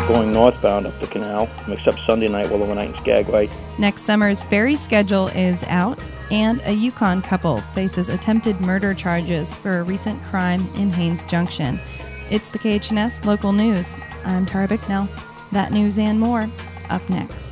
going northbound up the canal, except Sunday night will overnight in Skagway. Next summer's ferry schedule is out, and a Yukon couple faces attempted murder charges for a recent crime in Haines Junction. It's the KHNS Local News. I'm Tara Bicknell. That news and more up next.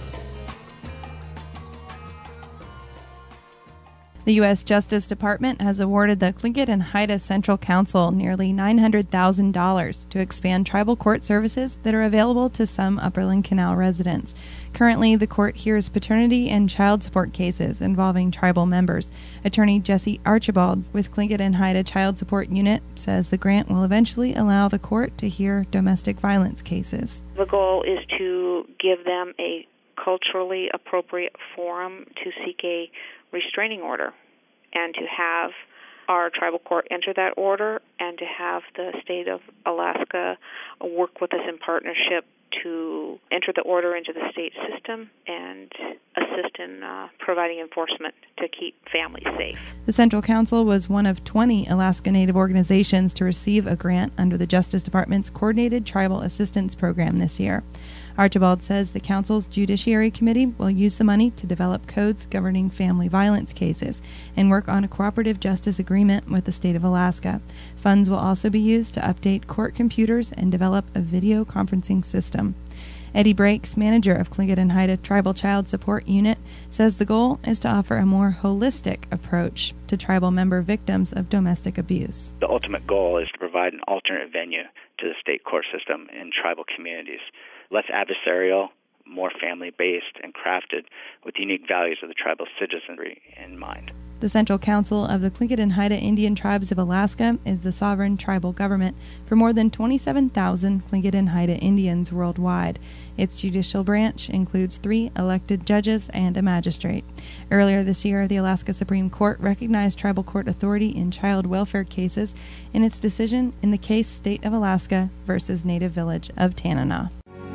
The U.S. Justice Department has awarded the Tlingit and Haida Central Council nearly $900,000 to expand tribal court services that are available to some Upperland Canal residents. Currently, the court hears paternity and child support cases involving tribal members. Attorney Jesse Archibald with Tlingit and Haida Child Support Unit says the grant will eventually allow the court to hear domestic violence cases. The goal is to give them a culturally appropriate forum to seek a restraining order and to have our tribal court enter that order and to have the state of Alaska work with us in partnership to enter the order into the state system and assist in providing enforcement to keep families safe. The Central Council was one of 20 Alaska Native organizations to receive a grant under the Justice Department's Coordinated Tribal Assistance Program this year. Archibald says the Council's Judiciary Committee will use the money to develop codes governing family violence cases and work on a cooperative justice agreement with the state of Alaska. Funds will also be used to update court computers and develop a video conferencing system. Eddie Brakes, manager of Tlingit and Haida Tribal Child Support Unit, says the goal is to offer a more holistic approach to tribal member victims of domestic abuse. The ultimate goal is to provide an alternate venue to the state court system in tribal communities, less adversarial, more family-based, and crafted with unique values of the tribal citizenry in mind. The Central Council of the Tlingit and Haida Indian Tribes of Alaska is the sovereign tribal government for more than 27,000 Tlingit and Haida Indians worldwide. Its judicial branch includes 3 elected judges and a magistrate. Earlier this year, the Alaska Supreme Court recognized tribal court authority in child welfare cases in its decision in the case State of Alaska versus Native Village of Tanana.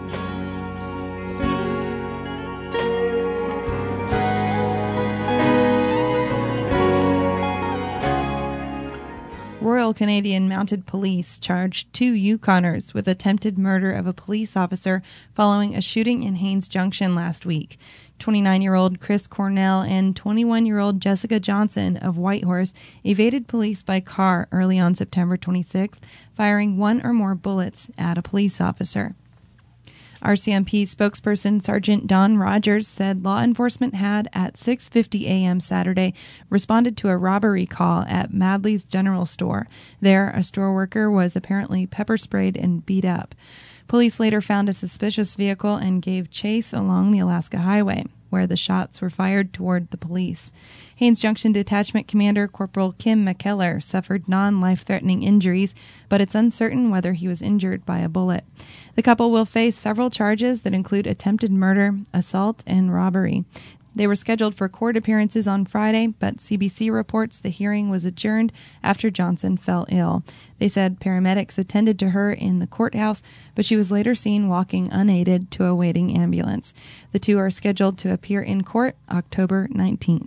Royal Canadian Mounted Police charged 2 Yukoners with attempted murder of a police officer following a shooting in Haines Junction last week. 29-year-old Chris Cornell and 21-year-old Jessica Johnson of Whitehorse evaded police by car early on September 26th, firing 1 or more bullets at a police officer. RCMP spokesperson Sergeant Don Rogers said law enforcement had, at 6:50 a.m. Saturday, responded to a robbery call at Madley's General Store. There, a store worker was apparently pepper sprayed and beat up. Police later found a suspicious vehicle and gave chase along the Alaska Highway, where the shots were fired toward the police. Haines Junction Detachment Commander Corporal Kim McKellar suffered non-life-threatening injuries, but it's uncertain whether he was injured by a bullet. The couple will face several charges that include attempted murder, assault, and robbery. They were scheduled for court appearances on Friday, but CBC reports the hearing was adjourned after Johnson fell ill. They said paramedics attended to her in the courthouse, but she was later seen walking unaided to a waiting ambulance. The 2 are scheduled to appear in court October 19th.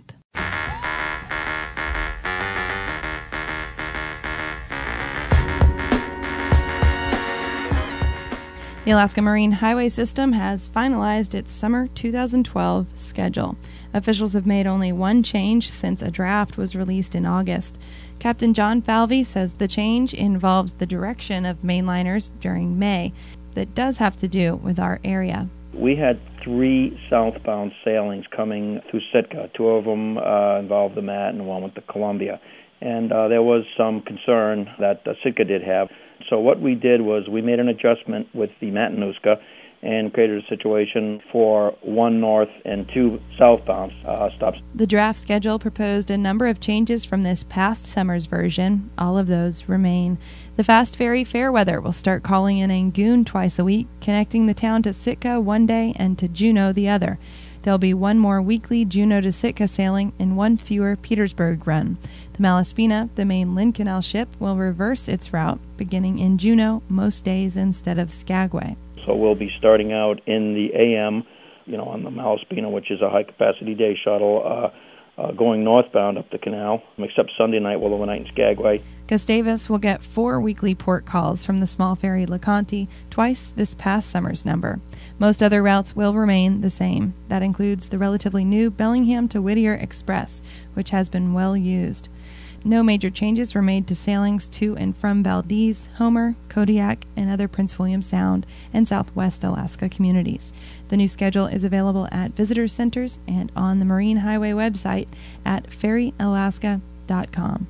The Alaska Marine Highway System has finalized its summer 2012 schedule. Officials have made only one change since a draft was released in August. Captain John Falvey says the change involves the direction of mainliners during May. That does have to do with our area. We had 3 southbound sailings coming through Sitka. 2 of them involved the Matt and 1 with the Columbia. And there was some concern that Sitka did have. So what we did was we made an adjustment with the Matanuska and created a situation for 1 north and 2 southbound stops. The draft schedule proposed a number of changes from this past summer's version. All of those remain. The Fast Ferry Fairweather will start calling in Angoon twice a week, connecting the town to Sitka one day and to Juneau the other. There'll be 1 more weekly Juneau to Sitka sailing and 1 fewer Petersburg run. The Malaspina, the main Lynn Canal ship, will reverse its route, beginning in Juneau most days instead of Skagway. So we'll be starting out in the AM, on the Malaspina, which is a high-capacity day shuttle, going northbound up the canal, except Sunday night we'll overnight in Skagway. Gustavus will get 4 weekly port calls from the small ferry LeConte, twice this past summer's number. Most other routes will remain the same. That includes the relatively new Bellingham to Whittier Express, which has been well used. No major changes were made to sailings to and from Valdez, Homer, Kodiak, and other Prince William Sound and Southwest Alaska communities. The new schedule is available at visitor centers and on the Marine Highway website at ferryalaska.com.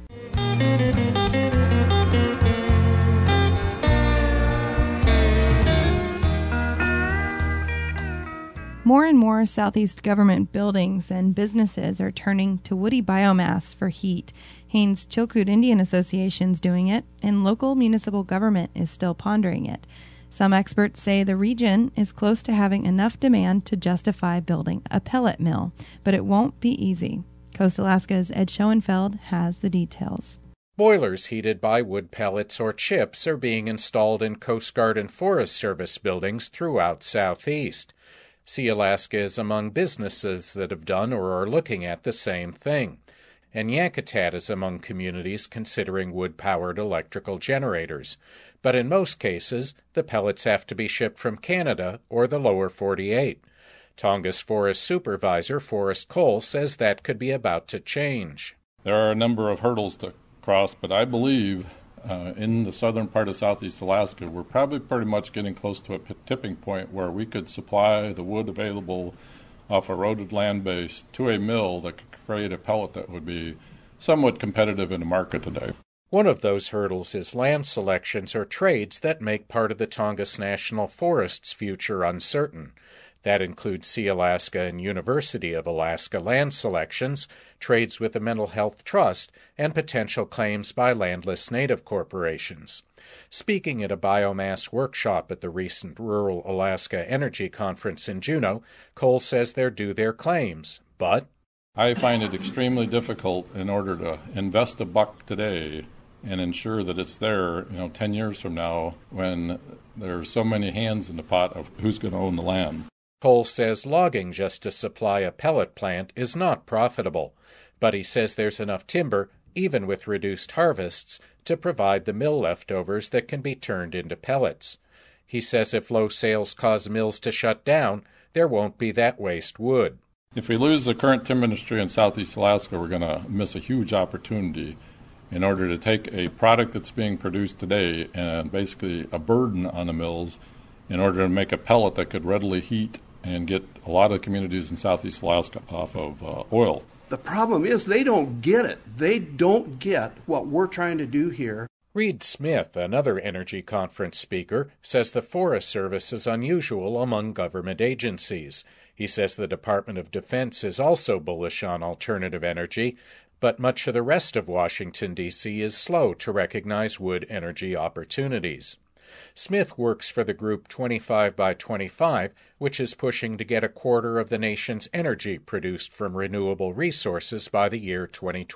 More and more Southeast government buildings and businesses are turning to woody biomass for heat. Haines Chilkoot Indian Association's doing it, and local municipal government is still pondering it. Some experts say the region is close to having enough demand to justify building a pellet mill, but it won't be easy. Coast Alaska's Ed Schoenfeld has the details. Boilers heated by wood pellets or chips are being installed in Coast Guard and Forest Service buildings throughout Southeast. Sea Alaska is among businesses that have done or are looking at the same thing. And Yakutat is among communities considering wood-powered electrical generators. But in most cases, the pellets have to be shipped from Canada or the lower 48. Tongass Forest Supervisor Forrest Cole says that could be about to change. There are a number of hurdles to cross, but I believe in the southern part of Southeast Alaska, we're probably pretty much getting close to a tipping point where we could supply the wood available off eroded land base to a mill that could create a pellet that would be somewhat competitive in the market today. One of those hurdles is land selections or trades that make part of the Tongass National Forest's future uncertain. That includes Sea Alaska and University of Alaska land selections, trades with the Mental Health Trust, and potential claims by landless native corporations. Speaking at a biomass workshop at the recent Rural Alaska Energy Conference in Juneau, Cole says they're due their claims, but I find it extremely difficult in order to invest $1 today and ensure that it's there, 10 years from now when there are so many hands in the pot of who's going to own the land. Cole says logging just to supply a pellet plant is not profitable, but he says there's enough timber, even with reduced harvests, to provide the mill leftovers that can be turned into pellets. He says if low sales cause mills to shut down, there won't be that waste wood. If we lose the current timber industry in Southeast Alaska, we're going to miss a huge opportunity in order to take a product that's being produced today and basically a burden on the mills in order to make a pellet that could readily heat and get a lot of communities in Southeast Alaska off of oil. The problem is they don't get it. They don't get what we're trying to do here. Reed Smith, another energy conference speaker, says the Forest Service is unusual among government agencies. He says the Department of Defense is also bullish on alternative energy, but much of the rest of Washington, D.C. is slow to recognize wood energy opportunities. Smith works for the group 25 by 25, which is pushing to get a quarter of the nation's energy produced from renewable resources by the year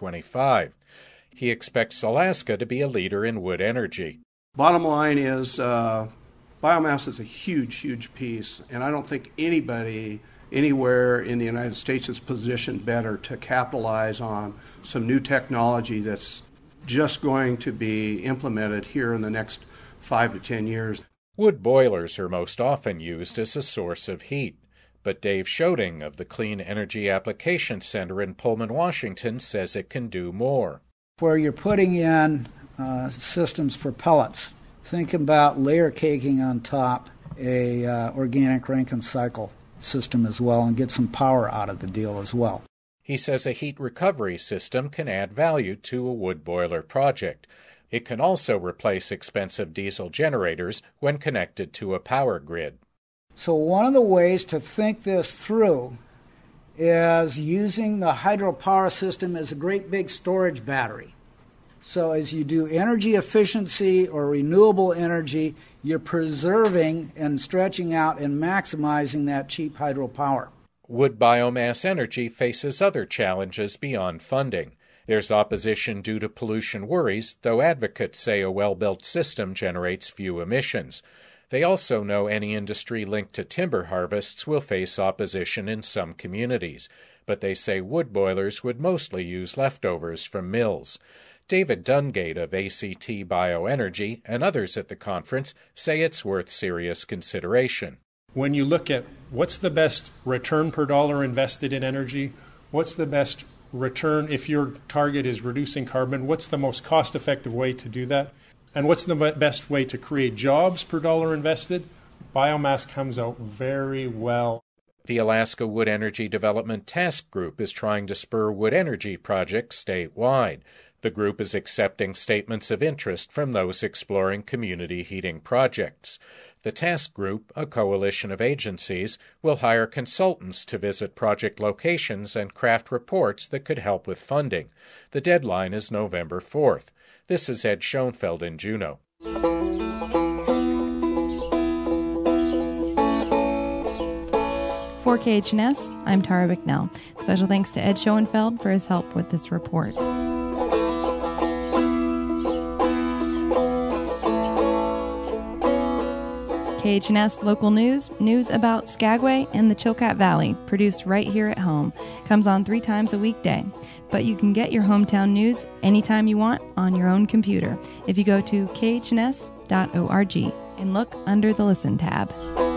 2025. He expects Alaska to be a leader in wood energy. Bottom line is biomass is a huge, huge piece, and I don't think anybody anywhere in the United States is positioned better to capitalize on some new technology that's just going to be implemented here in the next 5 to 10 years. Wood boilers are most often used as a source of heat, but Dave Schoding of the Clean Energy Application Center in Pullman, Washington, says it can do more. Where you're putting in systems for pellets, think about layer caking on top a organic Rankine cycle system as well and get some power out of the deal as well. He says a heat recovery system can add value to a wood boiler project. It can also replace expensive diesel generators when connected to a power grid. So one of the ways to think this through is using the hydropower system as a great big storage battery. So as you do energy efficiency or renewable energy, you're preserving and stretching out and maximizing that cheap hydropower. Wood biomass energy faces other challenges beyond funding. There's opposition due to pollution worries, though advocates say a well-built system generates few emissions. They also know any industry linked to timber harvests will face opposition in some communities, but they say wood boilers would mostly use leftovers from mills. David Dungate of ACT Bioenergy and others at the conference say it's worth serious consideration. When you look at what's the best return per dollar invested in energy, what's the best return if your target is reducing carbon, what's the most cost-effective way to do that, and what's the best way to create jobs per dollar invested, biomass comes out very well. The Alaska Wood Energy Development Task Group is trying to spur wood energy projects statewide. The group is accepting statements of interest from those exploring community heating projects. The task group, a coalition of agencies, will hire consultants to visit project locations and craft reports that could help with funding. The deadline is November 4th. This is Ed Schoenfeld in Juneau. For KHNS, I'm Tara Bicknell. Special thanks to Ed Schoenfeld for his help with this report. KHNS Local news about Skagway and the Chilkat Valley, produced right here at home. Comes on 3 times a weekday. But you can get your hometown news anytime you want on your own computer if you go to khns.org and look under the Listen tab.